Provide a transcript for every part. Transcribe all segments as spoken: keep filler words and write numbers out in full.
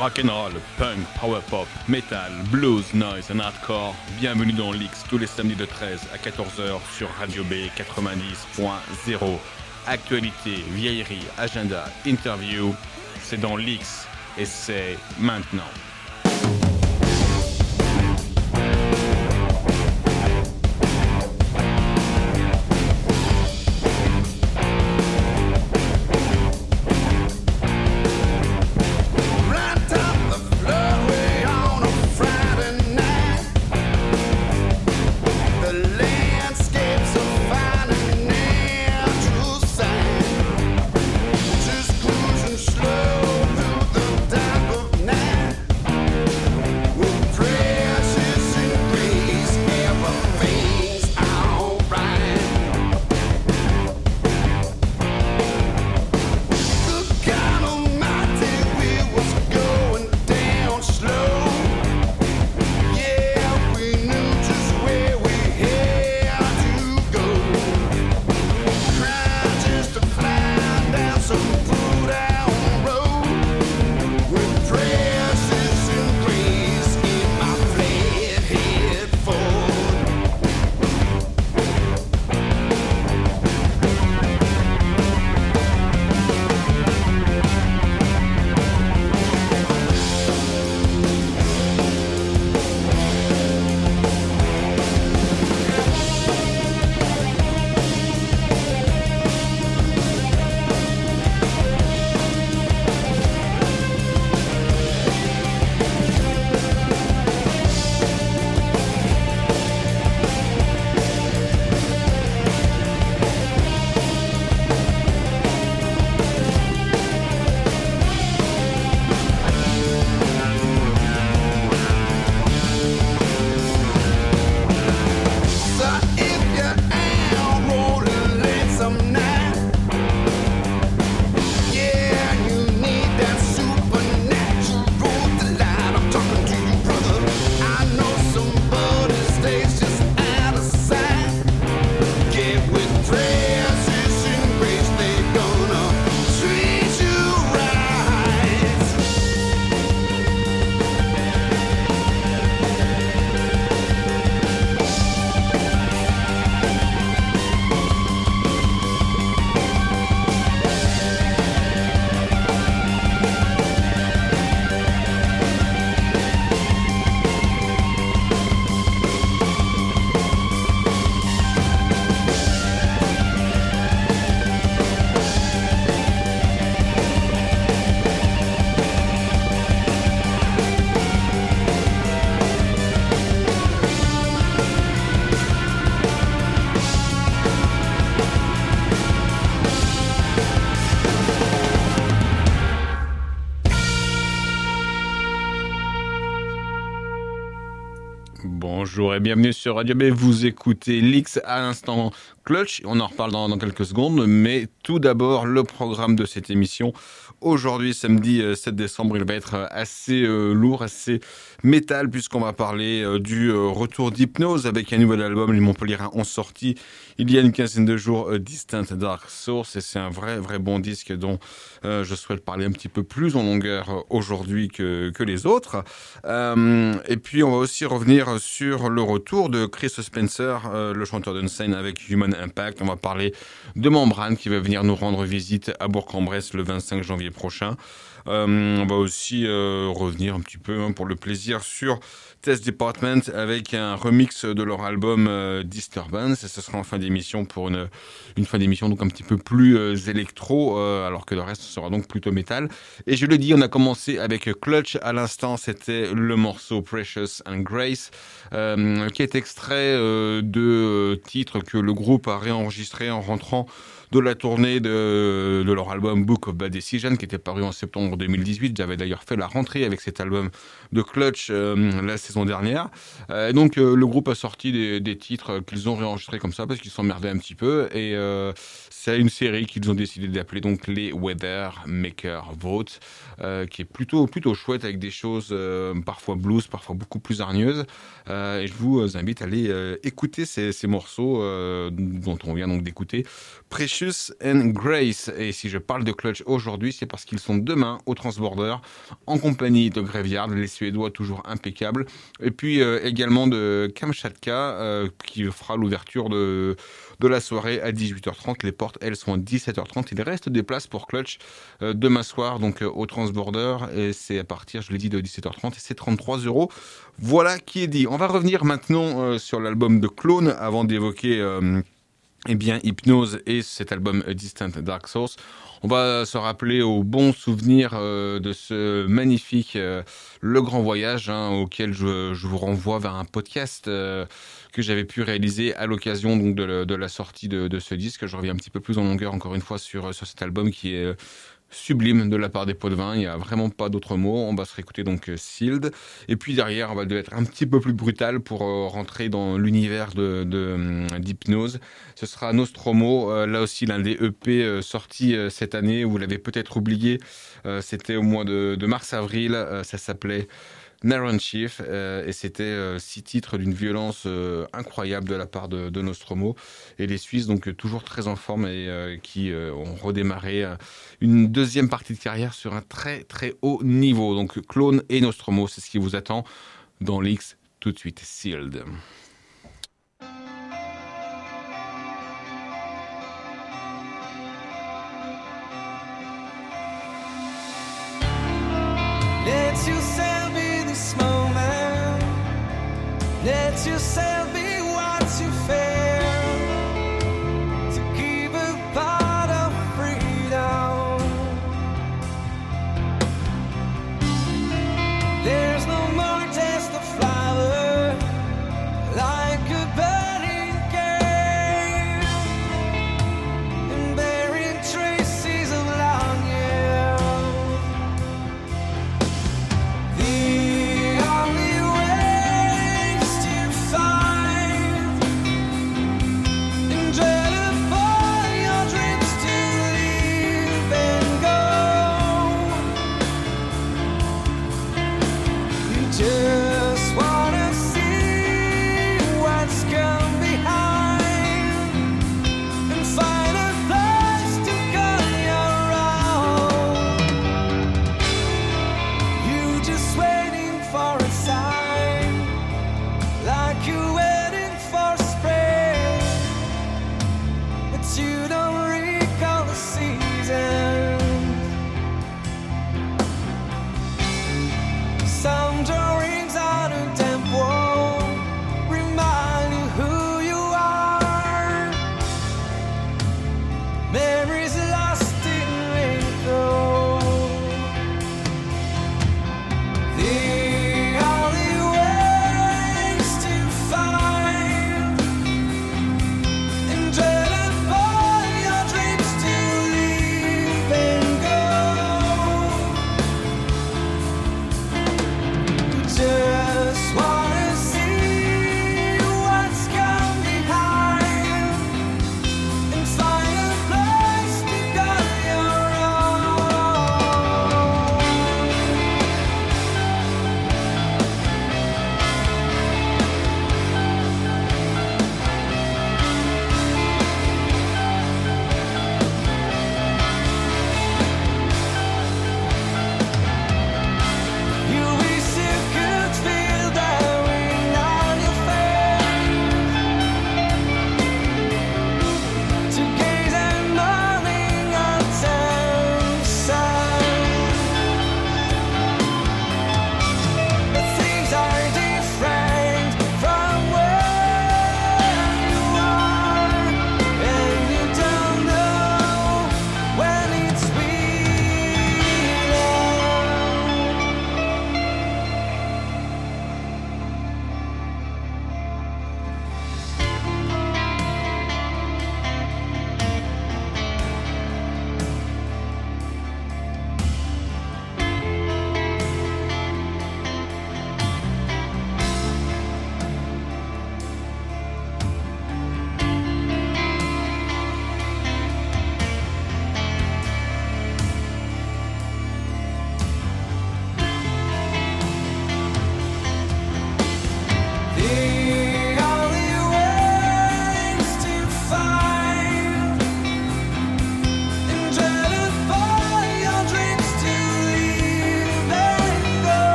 Rock'n'roll, punk, power pop, metal, blues, noise and hardcore. Bienvenue dans l'X tous les samedis de treize à quatorze heures sur Radio B quatre-vingt-dix point zéro. Actualité, vieillerie, agenda, interview, c'est dans l'X et c'est maintenant. Bonjour et bienvenue sur Radio B, vous écoutez l'X à l'instant Clutch, on en reparle dans, dans quelques secondes, mais tout d'abord le programme de cette émission. Aujourd'hui, samedi sept décembre, il va être assez euh, lourd, assez métal, puisqu'on va parler euh, du euh, retour d'Hypnose avec un nouvel album, les Montpelliérains ont sorti il y a une quinzaine de jours euh, Distant Dark Source, et c'est un vrai, vrai bon disque dont euh, je souhaite parler un petit peu plus en longueur euh, aujourd'hui que, que les autres. Euh, et puis, on va aussi revenir sur le retour de Chris Spencer, euh, le chanteur d'Unsane avec Human Impact. On va parler de Membrane qui va venir nous rendre visite à Bourg-en-Bresse le vingt-cinq janvier prochain. Euh, on va aussi euh, revenir un petit peu hein, pour le plaisir sur Test Department avec un remix de leur album euh, Disturbance, et ce sera en fin d'émission pour une, une fin d'émission donc un petit peu plus euh, électro, euh, alors que le reste sera donc plutôt métal. Et je le dis, on a commencé avec Clutch à l'instant, c'était le morceau Precious and Grace, euh, qui est extrait euh, de titres que le groupe a réenregistré en rentrant de la tournée de, de leur album Book of Bad Decision qui était paru en septembre deux mille dix-huit. J'avais d'ailleurs fait la rentrée avec cet album de Clutch euh, la saison dernière. Euh, donc euh, le groupe a sorti des, des titres qu'ils ont réenregistrés comme ça parce qu'ils s'emmerdaient un petit peu, et euh, c'est une série qu'ils ont décidé d'appeler donc les Weather Maker Vote, euh, qui est plutôt plutôt chouette avec des choses euh, parfois blues, parfois beaucoup plus hargneuses. Euh, et je vous invite à aller euh, écouter ces, ces morceaux euh, dont on vient donc d'écouter Precious Cautious and Grace. Et si je parle de Clutch aujourd'hui, c'est parce qu'ils sont demain au Transborder en compagnie de Graveyard, les Suédois toujours impeccables. Et puis euh, également de Kamchatka euh, qui fera l'ouverture de, de la soirée à dix-huit heures trente. Les portes, elles, sont à dix-sept heures trente. Il reste des places pour Clutch euh, demain soir, donc euh, au Transborder. Et c'est à partir, je l'ai dit, de dix-sept heures trente et c'est trente-trois euros. Voilà qui est dit. On va revenir maintenant euh, sur l'album de Clone avant d'évoquer euh, eh bien, Hypnose et cet album A Distant Dark Source. On va se rappeler aux bons souvenirs euh, de ce magnifique euh, Le Grand Voyage, hein, auquel je, je vous renvoie vers un podcast euh, que j'avais pu réaliser à l'occasion donc de, de la sortie de, de ce disque. Je reviens un petit peu plus en longueur encore une fois sur, sur cet album qui est sublime de la part des Potvin, il n'y a vraiment pas d'autres mots. On va se réécouter donc euh, Sealed, et puis derrière on va devoir être un petit peu plus brutal pour euh, rentrer dans l'univers de, de, euh, d'Hypnose. Ce sera Nostromo, euh, là aussi l'un des E P euh, sortis euh, cette année, vous l'avez peut-être oublié, euh, c'était au mois de, de mars-avril, euh, ça s'appelait Naron Chief, euh, et c'était euh, six titres d'une violence euh, incroyable de la part de, de Nostromo, et les Suisses donc euh, toujours très en forme et euh, qui euh, ont redémarré euh, une deuxième partie de carrière sur un très très haut niveau. Donc Clone et Nostromo, c'est ce qui vous attend dans l'X tout de suite. Sealed. Let yourself be this moment. Let yourself be what you feel. To give a part of freedom. There's no more test of flower like a burning game and bearing traces of long years. The only ways to find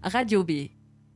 Radio B.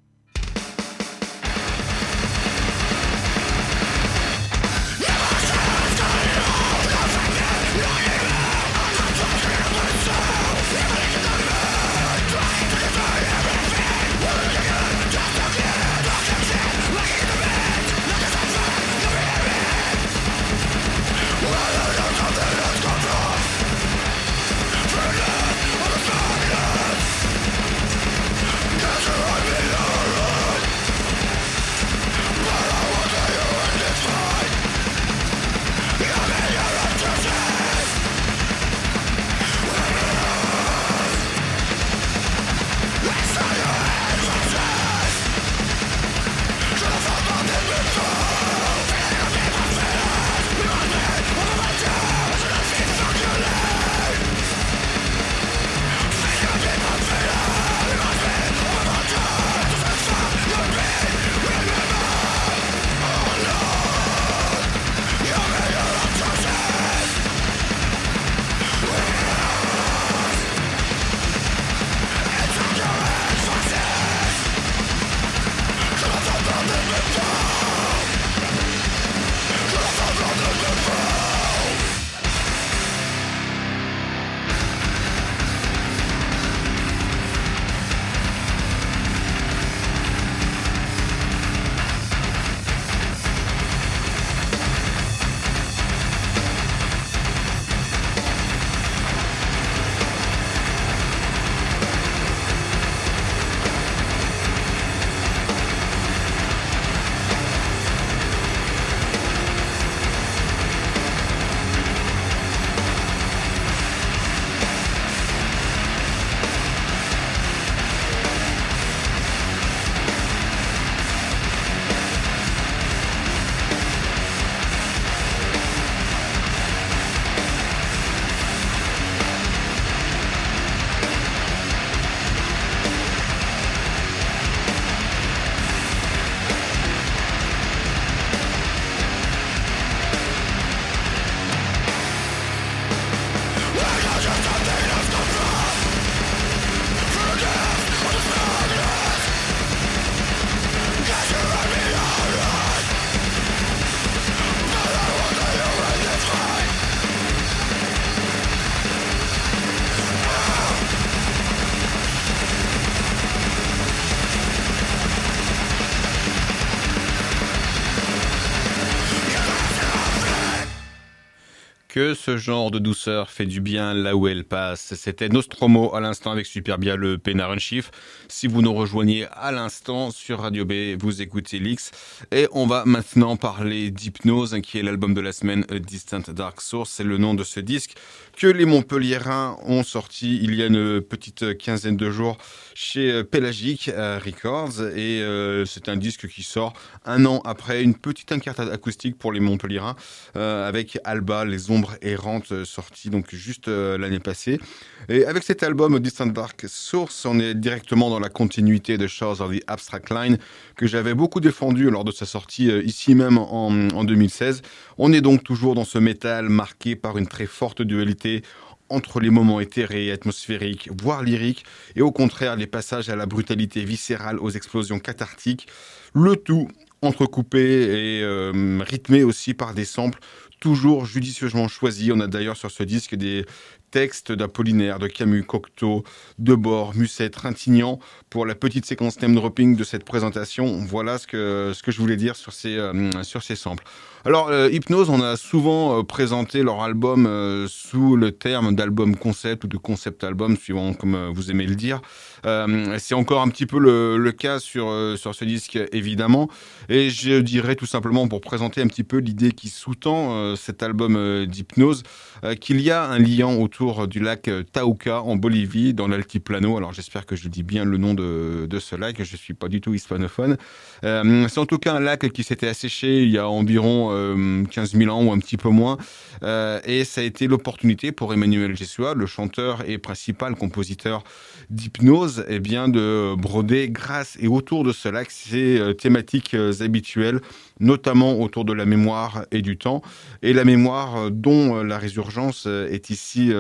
Que ce genre de douceur fait du bien là où elle passe. C'était Nostromo à l'instant avec Superbia, le Penarun Chief. Si vous nous rejoignez à l'instant sur Radio B, vous écoutez l'X. Et on va maintenant parler d'Hypnose, qui est l'album de la semaine, A Distant Dark Source. C'est le nom de ce disque que les Montpelliérains ont sorti il y a une petite quinzaine de jours chez Pelagic Records. Et euh, c'est un disque qui sort un an après une petite incartade acoustique pour les Montpelliérains euh, avec Alba, les ombres errantes, sorti donc juste euh, l'année passée. Et avec cet album Distant Dark Source, on est directement dans la continuité de Shores of the Abstract Line que j'avais beaucoup défendu lors de sa sortie euh, ici même en, en deux mille seize. On est donc toujours dans ce métal marqué par une très forte dualité entre les moments éthérés, atmosphériques, voire lyriques, et au contraire les passages à la brutalité viscérale, aux explosions cathartiques, le tout entrecoupé et euh, rythmé aussi par des samples toujours judicieusement choisis. On a d'ailleurs sur ce disque des textes d'Apollinaire, de Camus, Cocteau, Debord, Musset, Trintignant pour la petite séquence name dropping de cette présentation. Voilà ce que, ce que je voulais dire sur ces, euh, sur ces samples. Alors, euh, Hypnose, on a souvent euh, présenté leur album euh, sous le terme d'album concept ou de concept album, suivant comme euh, vous aimez le dire. Euh, c'est encore un petit peu le, le cas sur, euh, sur ce disque, évidemment. Et je dirais tout simplement, pour présenter un petit peu l'idée qui sous-tend euh, cet album euh, d'Hypnose, euh, qu'il y a un lien autour du lac Tauca en Bolivie, dans l'altiplano. Alors j'espère que je dis bien le nom de, de ce lac, je suis pas du tout hispanophone. Euh, c'est en tout cas un lac qui s'était asséché il y a environ euh, quinze mille ans ou un petit peu moins. Euh, et ça a été l'opportunité pour Emmanuel Jesua, le chanteur et principal compositeur d'Hypnose, eh bien de broder grâce et autour de ce lac ses euh, thématiques euh, habituelles, notamment autour de la mémoire et du temps. Et la mémoire euh, dont euh, la résurgence euh, est ici euh,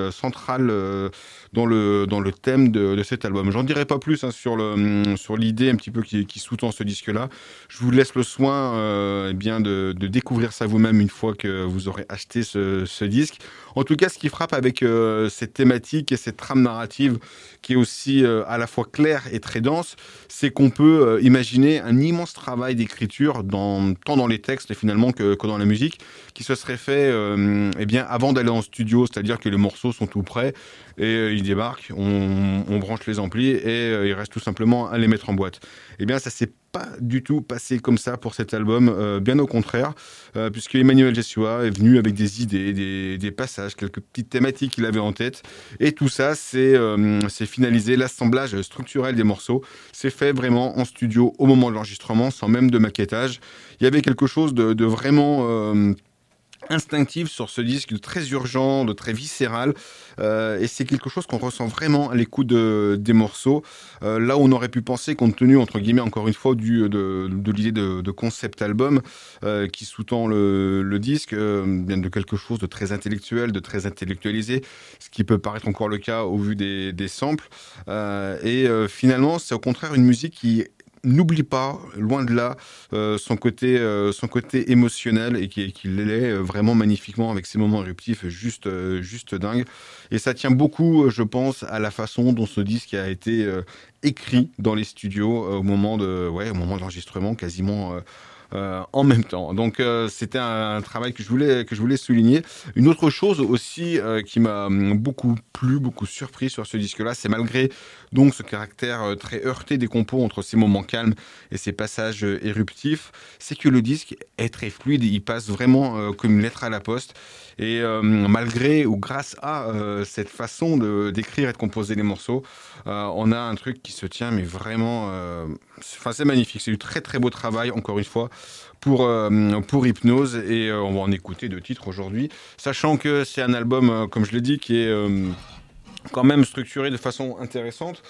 euh, centrale euh, dans le dans le thème de, de cet album. J'en dirai pas plus hein, sur le sur l'idée un petit peu qui, qui sous-tend ce disque-là. Je vous laisse le soin euh, eh bien de, de découvrir ça vous-même une fois que vous aurez acheté ce, ce disque. En tout cas, ce qui frappe avec euh, cette thématique et cette trame narrative qui est aussi euh, à la fois claire et très dense, c'est qu'on peut euh, imaginer un immense travail d'écriture dans, tant dans les textes finalement que, que dans la musique, qui se serait fait euh, eh bien avant d'aller en studio, c'est-à-dire que les morceaux sont tout prêts et euh, ils débarquent, on, on branche les amplis et euh, il reste tout simplement à les mettre en boîte. Eh bien, ça s'est pas du tout passé comme ça pour cet album, euh, bien au contraire, euh, puisque Emmanuel Jeshua est venu avec des idées, des, des passages, quelques petites thématiques qu'il avait en tête, et tout ça, c'est euh, c'est finalisé, l'assemblage structurel des morceaux, c'est fait vraiment en studio au moment de l'enregistrement, sans même de maquettage. Il y avait quelque chose de, de vraiment... Euh, instinctif sur ce disque, de très urgent, de très viscéral, euh, et c'est quelque chose qu'on ressent vraiment à l'écoute de, des morceaux, euh, là où on aurait pu penser, compte tenu, entre guillemets, encore une fois, du, de, de l'idée de, de concept album euh, qui sous-tend le, le disque, euh, bien de quelque chose de très intellectuel, de très intellectualisé, ce qui peut paraître encore le cas au vu des, des samples, euh, et euh, finalement, c'est au contraire une musique qui n'oublie pas, loin de là, euh, son côté, euh, son côté émotionnel et qui, qui l'est vraiment magnifiquement avec ses moments éruptifs juste, euh, juste dingue. Et ça tient beaucoup, je pense, à la façon dont ce disque a été euh, écrit dans les studios euh, au moment de, ouais, au moment de l'enregistrement, quasiment. Euh, Euh, en même temps. Donc euh, c'était un, un travail que je voulais que je voulais souligner. Une autre chose aussi euh, qui m'a beaucoup plu, beaucoup surpris sur ce disque-là, c'est malgré donc ce caractère euh, très heurté des compos entre ces moments calmes et ces passages euh, éruptifs, c'est que le disque est très fluide, il passe vraiment euh, comme une lettre à la poste. Et euh, malgré ou grâce à euh, cette façon de, d'écrire et de composer les morceaux, euh, on a un truc qui se tient, mais vraiment, euh, c'est, c'est magnifique. C'est du très très beau travail, encore une fois, pour, euh, pour Hypnose. Et euh, on va en écouter deux titres aujourd'hui, sachant que c'est un album, euh, comme je l'ai dit, qui est euh, quand même structuré de façon intéressante,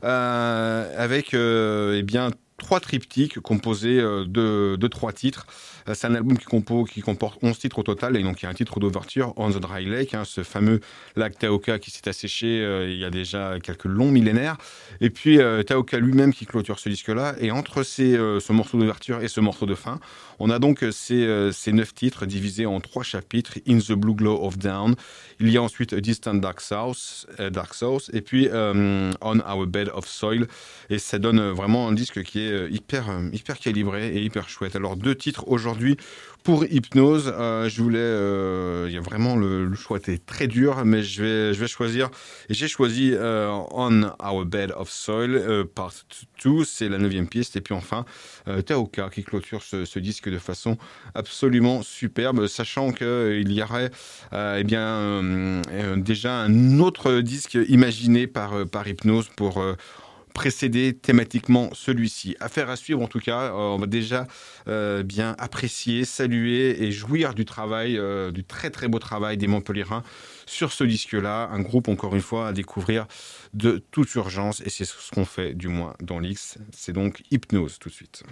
euh, avec euh, eh bien trois triptyques composés euh, de, de trois titres. Euh, c'est un album qui, compo, qui comporte onze titres au total, et donc il y a un titre d'ouverture, On the Dry Lake, hein, ce fameux lac Taoka qui s'est asséché euh, il y a déjà quelques longs millénaires, et puis euh, Taoka lui-même qui clôture ce disque-là, et entre ces, euh, ce morceau d'ouverture et ce morceau de fin, on a donc ces, euh, ces neuf titres divisés en trois chapitres, In the Blue Glow of Dawn, il y a ensuite A Distant Dark South, euh, Dark South et puis euh, On Our Bed of Soil, et ça donne vraiment un disque qui est hyper, hyper calibré et hyper chouette. Alors deux titres aujourd'hui pour Hypnose. Euh, je voulais, euh, il y a vraiment le, le choix était très dur, mais je vais, je vais choisir. Et j'ai choisi euh, On Our Bed of Soil euh, Part deux, c'est la neuvième piste. Et puis enfin euh, Taoka qui clôture ce, ce disque de façon absolument superbe, sachant que euh, il y aurait euh, eh bien euh, euh, déjà un autre disque imaginé par euh, par Hypnose pour euh, précéder thématiquement celui-ci. Affaire à suivre en tout cas, euh, on va déjà euh, bien apprécier, saluer et jouir du travail, euh, du très très beau travail des Montpelliérains sur ce disque-là, un groupe encore une fois à découvrir de toute urgence, et c'est ce qu'on fait du moins dans l'X. C'est donc Hypnose tout de suite.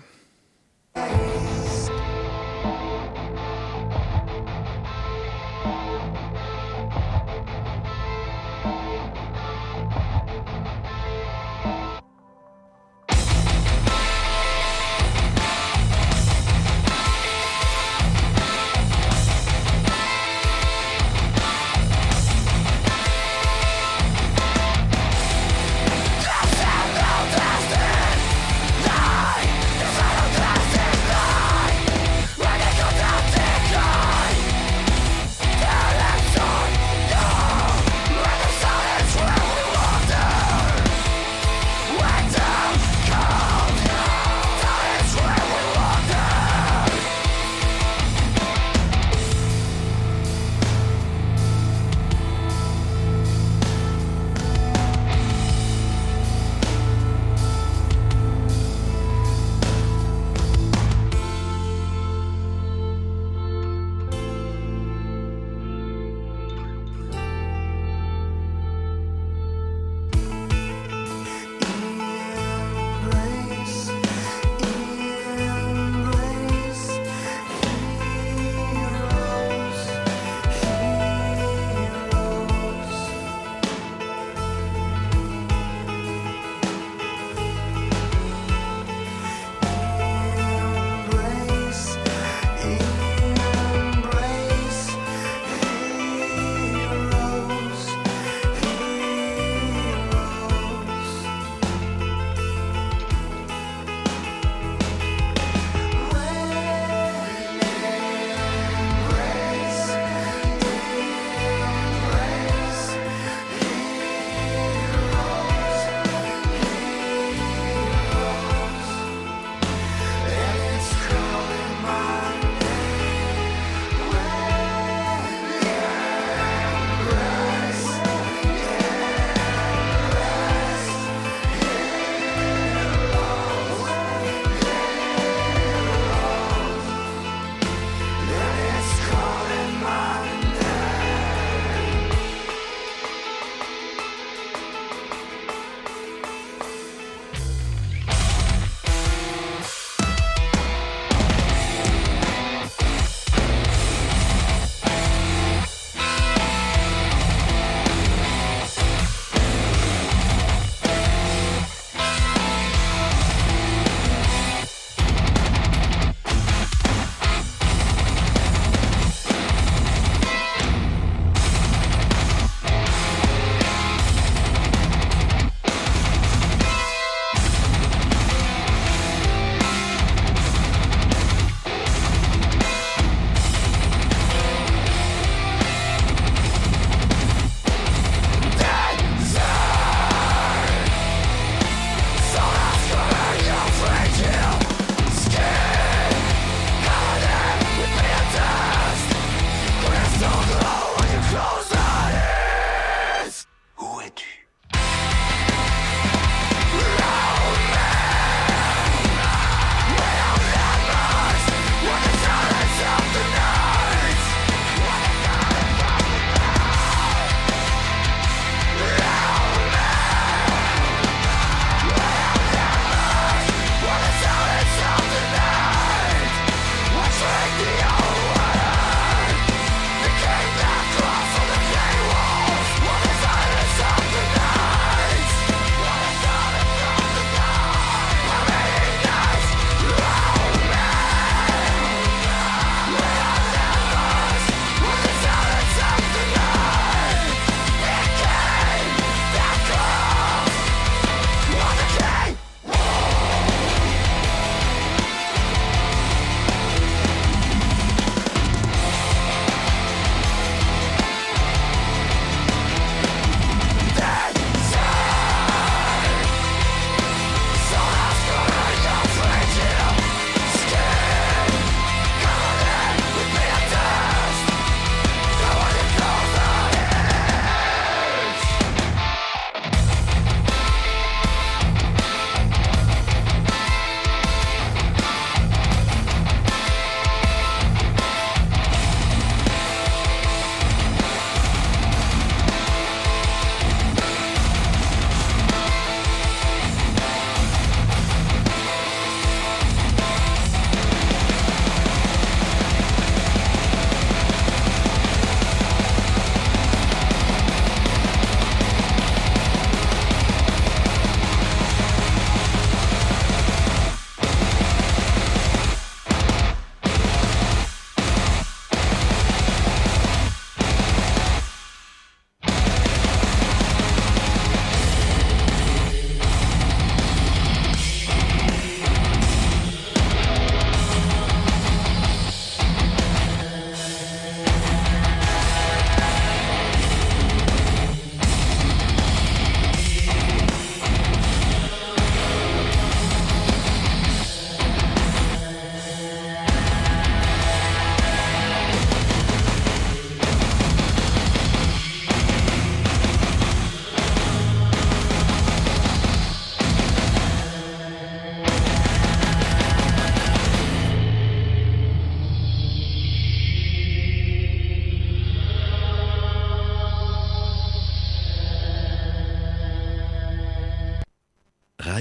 Destined, die, the shadow destined, die.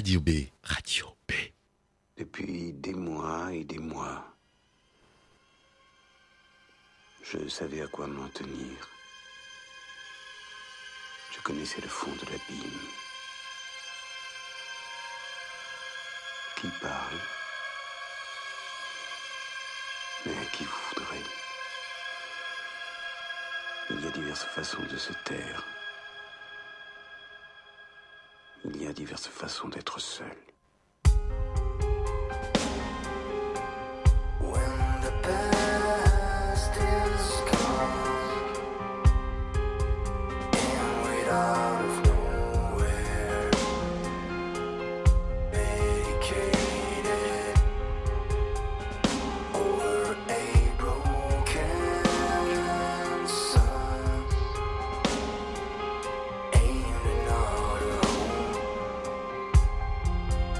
Radio B. Radio B. Depuis des mois et des mois, je savais à quoi m'en tenir. Je connaissais le fond de l'abîme. Qui parle? Mais à qui voudrait? Il y a diverses façons de se taire. Il y a diverses façons d'être seul. When the past is gone and we're out of nowhere, medicated over a broken sun, aiming out a home.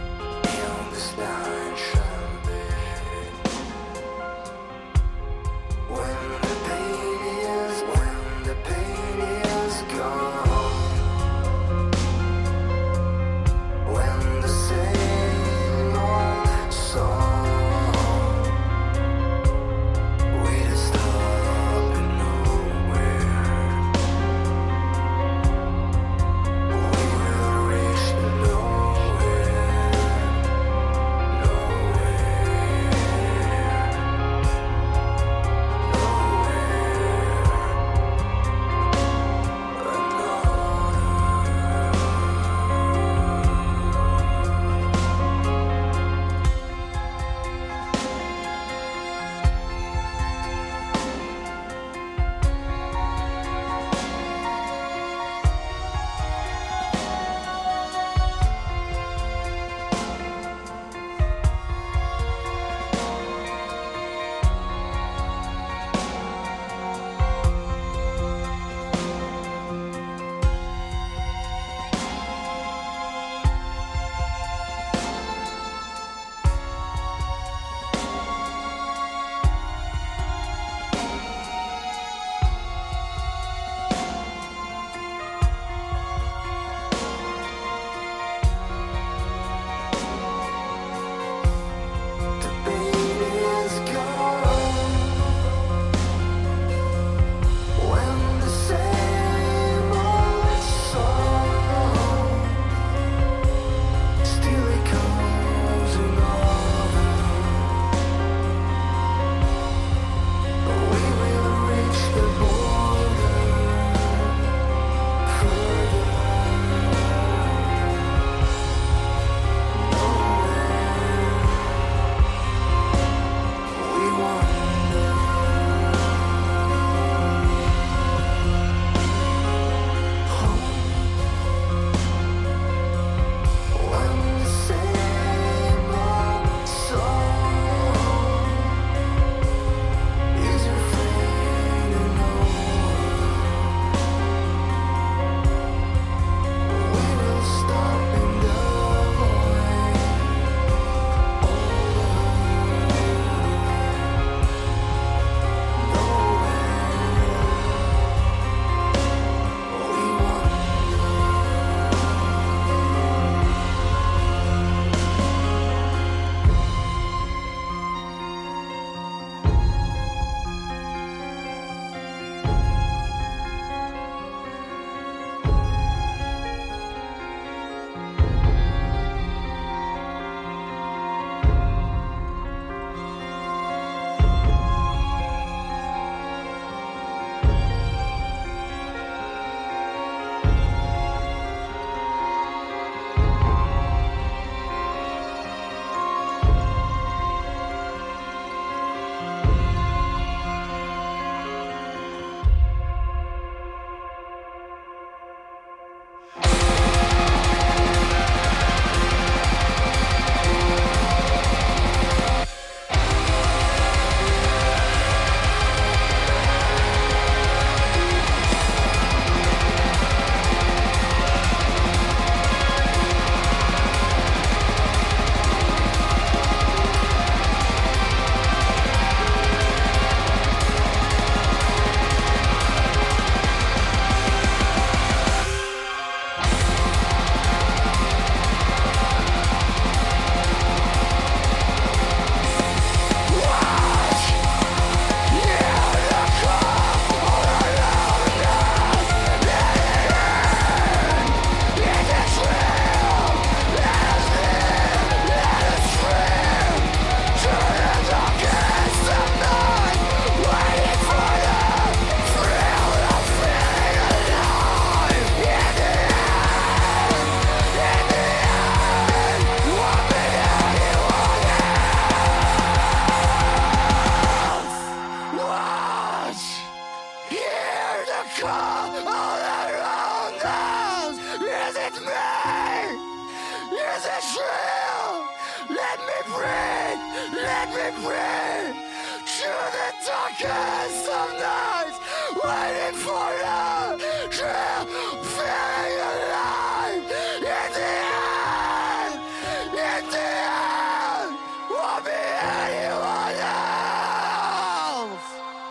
me free to the darkest of nights, waiting for the dream, feeling alive. In the end, in the end, won't be anyone else.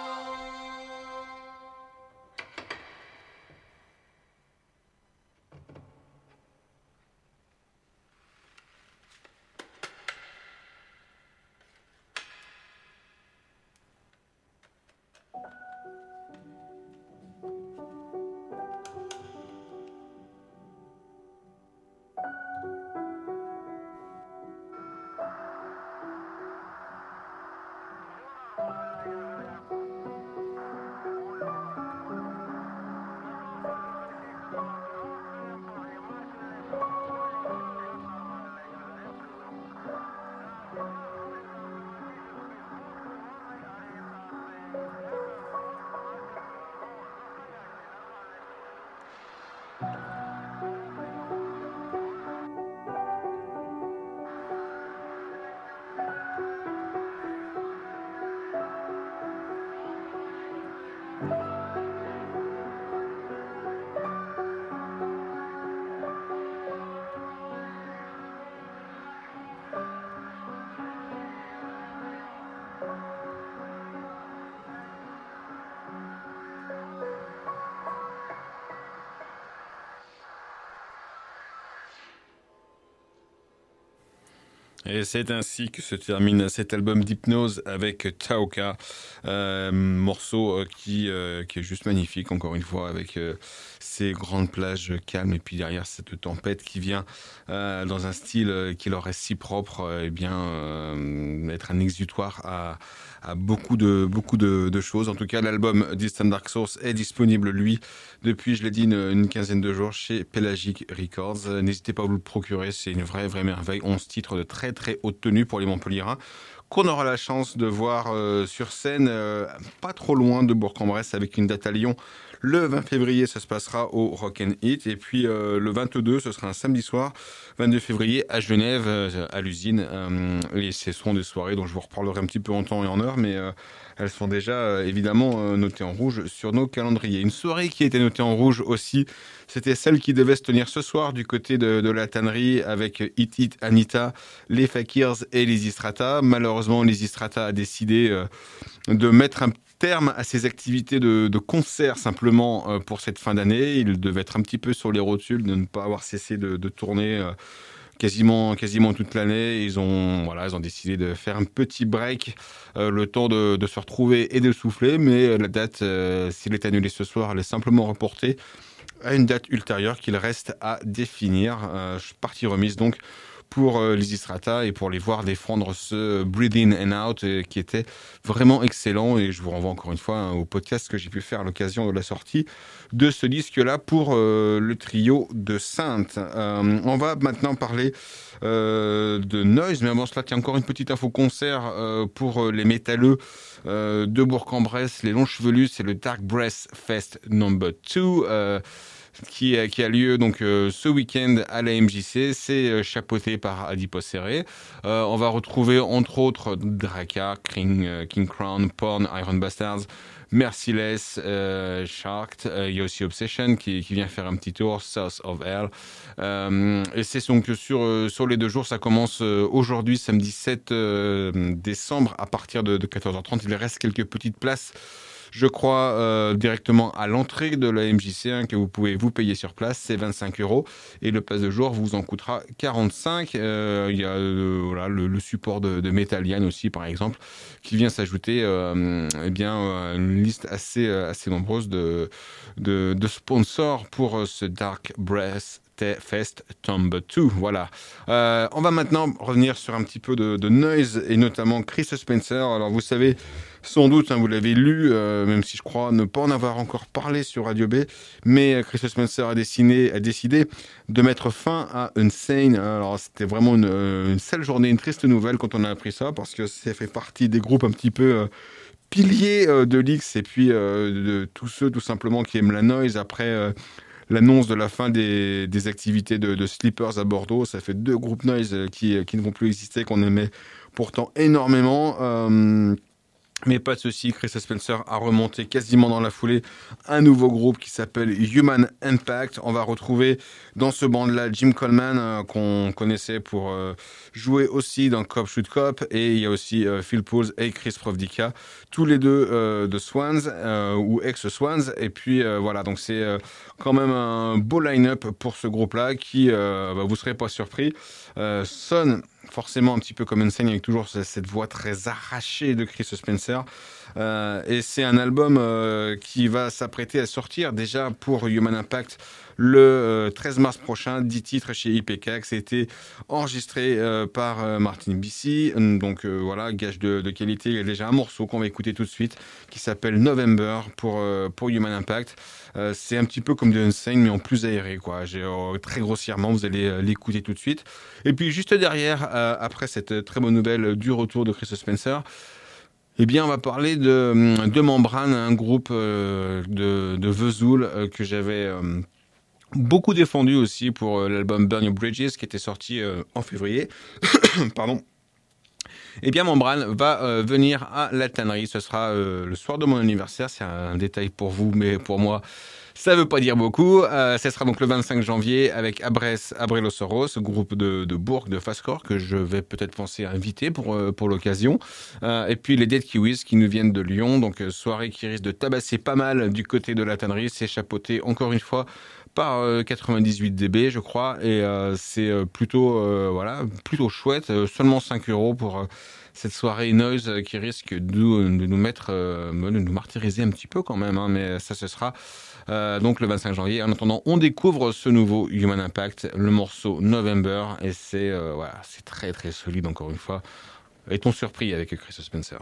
Et c'est ainsi que se termine cet album d'hypnose avec Tauka, euh, morceau euh, qui, euh, qui est juste magnifique, encore une fois, avec euh, ces grandes plages calmes et puis derrière cette tempête qui vient euh, dans un style euh, qui leur est si propre, euh, eh bien, euh, être un exutoire à, à beaucoup de, beaucoup de, de choses. En tout cas, l'album Distant Dark Source est disponible, lui, depuis, je l'ai dit, une, une quinzaine de jours chez Pelagic Records. N'hésitez pas à vous le procurer, c'est une vraie, vraie merveille. onze titres de très, très haute tenue pour les Montpelliérains, qu'on aura la chance de voir euh, sur scène, euh, pas trop loin de Bourg-en-Bresse, avec une date à Lyon. Le vingt février, ça se passera au Rock and Hit. Et puis euh, le vingt-deux, ce sera un samedi soir, vingt-deux février, à Genève, euh, à l'usine. Euh, et ce seront des soirées dont je vous reparlerai un petit peu en temps et en heure, mais euh, elles sont déjà euh, évidemment euh, notées en rouge sur nos calendriers. Une soirée qui a été notée en rouge aussi, c'était celle qui devait se tenir ce soir du côté de, de la tannerie avec Hit It Anita, les Fakirs et les Strata. Malheureusement, les Strata a décidé euh, de mettre un terme à ses activités de, de concert simplement euh, pour cette fin d'année. Il devait être un petit peu sur les rotules de ne pas avoir cessé de, de tourner euh, quasiment, quasiment toute l'année. Ils ont, voilà, ils ont décidé de faire un petit break, euh, le temps de, de se retrouver et de souffler. Mais la date, euh, s'il est annulé ce soir, elle est simplement reportée à une date ultérieure qu'il reste à définir. Euh, partie remise donc pour euh, les Strata et pour les voir défendre ce Breathe In and Out euh, qui était vraiment excellent. Et je vous renvoie encore une fois hein, au podcast que j'ai pu faire à l'occasion de la sortie de ce disque-là pour euh, le trio de Sainte. Euh, on va maintenant parler euh, de Noise, mais avant cela, il y a encore une petite info concert euh, pour les métalleux euh, de Bourg-en-Bresse, les longs chevelus, c'est le Dark Breath Fest number two. Euh, Qui, qui a lieu donc euh, ce week-end à la M J C. C'est euh, chapeauté par Adipocere. Euh, on va retrouver entre autres Draka, King, euh, King Crown, Porn, Iron Bastards, Merciless, euh, Sharked. Euh, il y a aussi Obsession qui, qui vient faire un petit tour, South of Hell. Euh, et c'est donc sur, euh, sur les deux jours, ça commence euh, aujourd'hui, samedi sept euh, décembre, à partir de, de quatorze heures trente. Il reste quelques petites places, je crois, euh, directement à l'entrée de la M J C hein, que vous pouvez vous payer sur place, c'est vingt-cinq euros et le pass de jour vous en coûtera quarante-cinq. Euh, il y a euh, voilà, le, le support de, de Metallian aussi, par exemple, qui vient s'ajouter euh, eh bien, euh, une liste assez, assez nombreuse de, de, de sponsors pour ce Dark Breath Fest Tomb deux. Voilà. Euh, on va maintenant revenir sur un petit peu de, de Noise et notamment Chris Spencer. Alors vous savez sans doute, hein, vous l'avez lu, euh, même si je crois ne pas en avoir encore parlé sur Radio B, mais Chris Spencer a, dessiné, a décidé de mettre fin à Unsane. Alors c'était vraiment une, une sale journée, une triste nouvelle quand on a appris ça, parce que ça fait partie des groupes un petit peu euh, piliers euh, de l'X et puis euh, de tous ceux tout simplement qui aiment la noise après euh, l'annonce de la fin des, des activités de, de Sleepers à Bordeaux. Ça fait deux groupes noise qui, qui ne vont plus exister, qu'on aimait pourtant énormément. Euh, Mais pas de souci, Chris Spencer a remonté quasiment dans la foulée un nouveau groupe qui s'appelle Human Impact. On va retrouver dans ce band-là Jim Coleman, euh, qu'on connaissait pour euh, jouer aussi dans Cop Shoot Cop, et il y a aussi euh, Phil Pauls et Chris Provdica, tous les deux euh, de Swans euh, ou ex-Swans. Et puis euh, voilà, donc c'est euh, quand même un beau line-up pour ce groupe-là qui, euh, bah, vous serez pas surpris, euh, sonne forcément un petit peu comme Insane, avec toujours cette voix très arrachée de Chris Spencer. Euh, et c'est un album euh, qui va s'apprêter à sortir déjà pour Human Impact le euh, treize mars prochain, dix titres chez I P K, qui a été enregistré euh, par euh, Martin Bisi. Donc euh, voilà, gage de, de qualité. Il y a déjà un morceau qu'on va écouter tout de suite qui s'appelle November pour, euh, pour Human Impact. Euh, c'est un petit peu comme de Insane, mais en plus aéré, quoi. J'ai, euh, très grossièrement, vous allez euh, l'écouter tout de suite. Et puis juste derrière, euh, après cette très bonne nouvelle du retour de Chris Spencer, eh bien, on va parler de, de Membrane, un groupe euh, de, de Vesoul euh, que j'avais euh, beaucoup défendu aussi pour euh, l'album Burn Your Bridges qui était sorti euh, en février. Pardon. Eh bien, Membrane va euh, venir à la tannerie. Ce sera euh, le soir de mon anniversaire. C'est un détail pour vous, mais pour moi, ça veut pas dire beaucoup. Euh, ce sera donc le vingt-cinq janvier avec Abrès Abrelosoros, groupe de, de Bourg, de fastcore, que je vais peut-être penser à inviter pour, euh, pour l'occasion. Euh, et puis les Dead Kiwis qui nous viennent de Lyon. Donc euh, soirée qui risque de tabasser pas mal du côté de la tannerie. C'est chapeauté encore une fois par euh, quatre-vingt-dix-huit décibels, je crois. Et euh, c'est euh, plutôt, euh, voilà, plutôt chouette. Euh, seulement cinq euros pour euh, cette soirée noise euh, qui risque de, de nous mettre, euh, de nous martyriser un petit peu quand même. Hein, mais ça, ce sera Euh, donc le vingt-cinq janvier. En attendant, on découvre ce nouveau Human Impact, le morceau November, et c'est euh, voilà, c'est très très solide encore une fois. Est-on surpris avec Chris Spencer?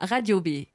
Radio B.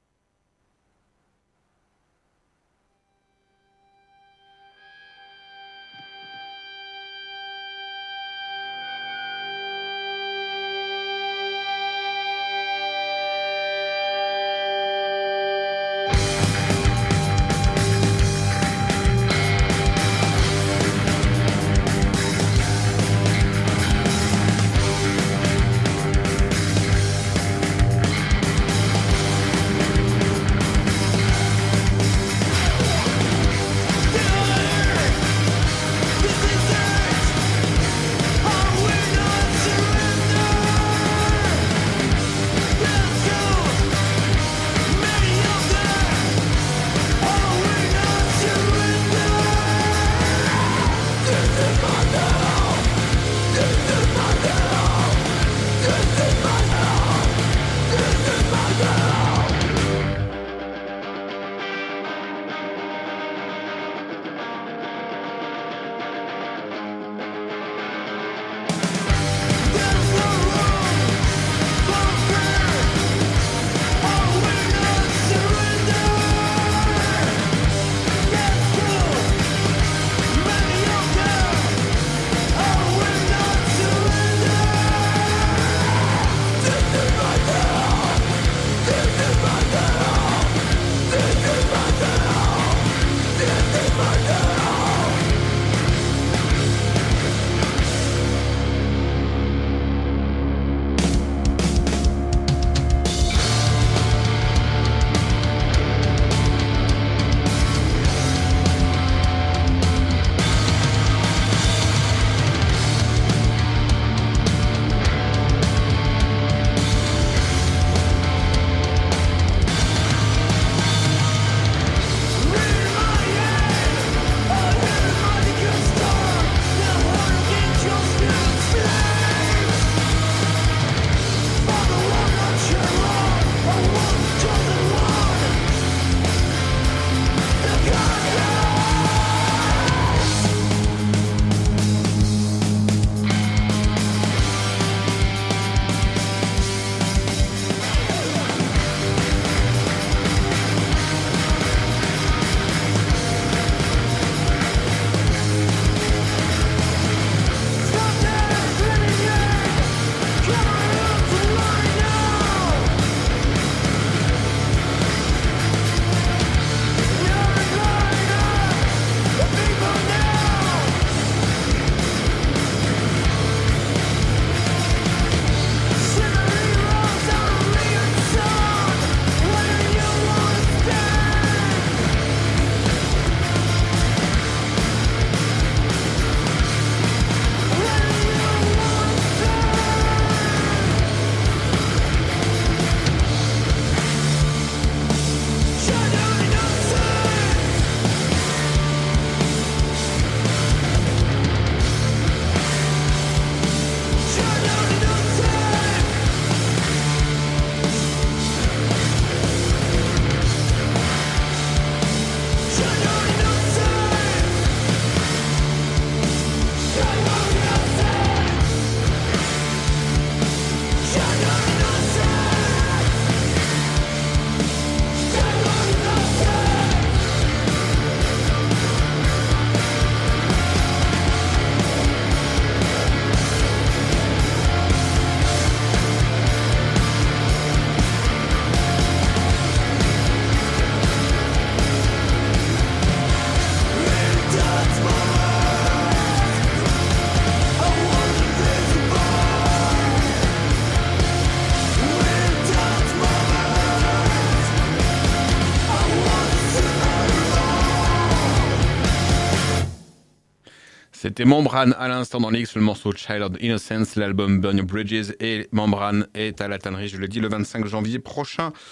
C'était Membrane à l'instant dans l'X, le morceau Child of Innocence, l'album Burn Your Bridges, et Membrane est à la tannerie, je le dis, le vingt-cinq janvier prochain.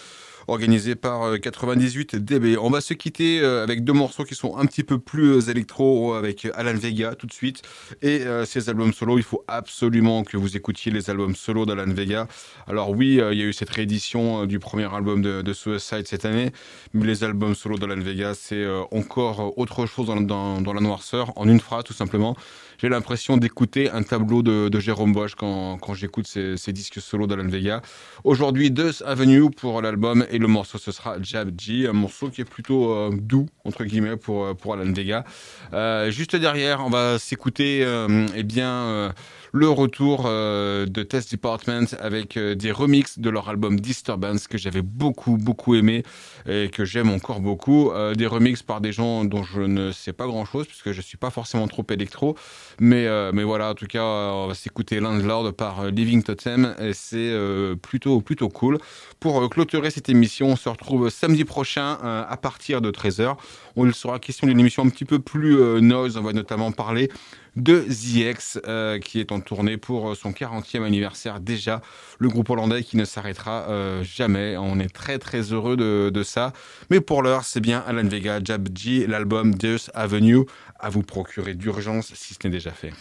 organisé par euh, quatre-vingt-dix-huit D B. On va se quitter euh, avec deux morceaux qui sont un petit peu plus euh, électro, avec Alan Vega tout de suite et euh, ses albums solo. Il faut absolument que vous écoutiez les albums solo d'Alan Vega. Alors oui, euh, il y a eu cette réédition euh, du premier album de, de Suicide cette année, mais les albums solo d'Alan Vega, c'est euh, encore autre chose dans, dans, dans la noirceur, en une phrase tout simplement. J'ai l'impression d'écouter un tableau de, de Jérôme Bosch quand, quand j'écoute ces, ces disques solo d'Alan Vega. Aujourd'hui, Deuce Avenue pour l'album et le morceau ce sera Jab G, un morceau qui est plutôt euh, doux entre guillemets pour pour Alan Vega. Euh, juste derrière, on va s'écouter euh, eh bien euh, le retour euh, de Test Department avec euh, des remixes de leur album Disturbance que j'avais beaucoup beaucoup aimé et que j'aime encore beaucoup. Euh, des remixes par des gens dont je ne sais pas grand chose puisque je suis pas forcément trop électro. Mais, euh, mais voilà, en tout cas, on va s'écouter Landlord par euh, Living Totem et c'est euh, plutôt, plutôt cool. Pour euh, clôturer cette émission, on se retrouve samedi prochain euh, à partir de treize heures. On sera question d'une émission un petit peu plus euh, noise. On va notamment parler de The X euh, qui est en tournée pour son quarantième anniversaire déjà. Le groupe hollandais qui ne s'arrêtera euh, jamais. On est très très heureux de, de ça. Mais pour l'heure, c'est bien Alan Vega, Jab G, l'album Deuce Avenue à vous procurer d'urgence si ce n'est déjà fait.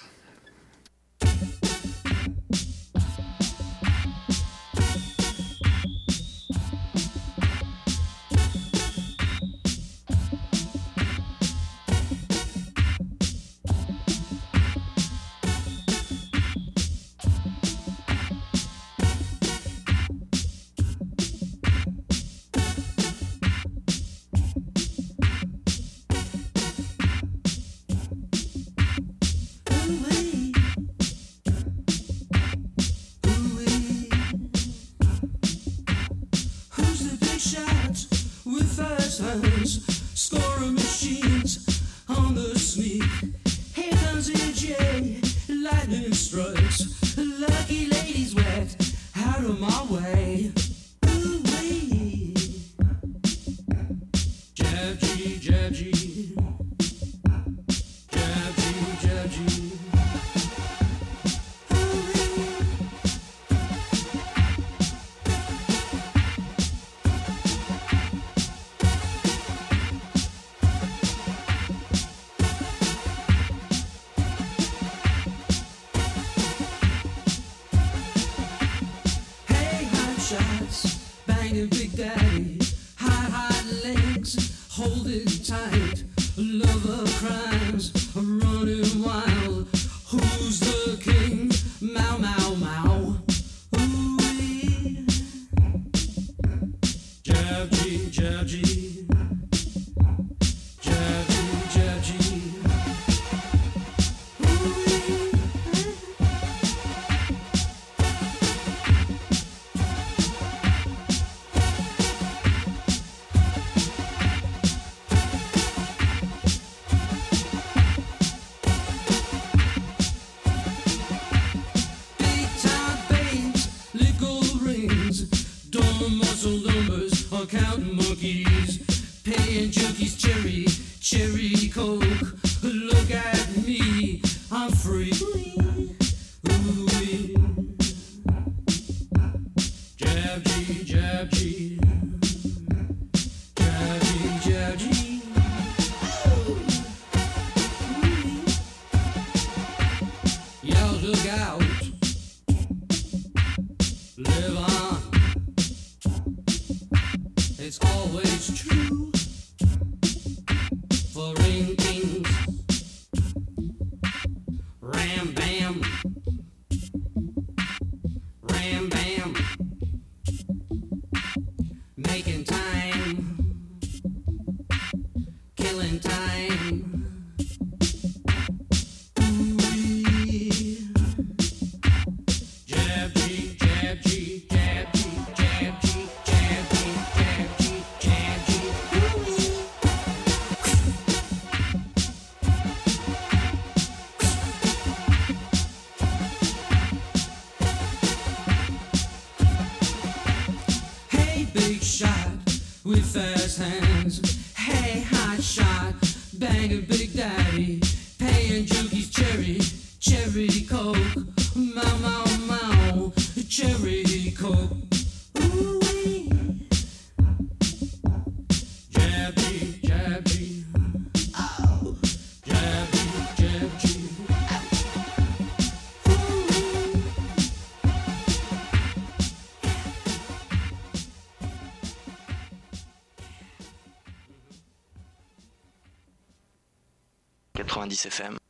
quatre-vingt-dix F M.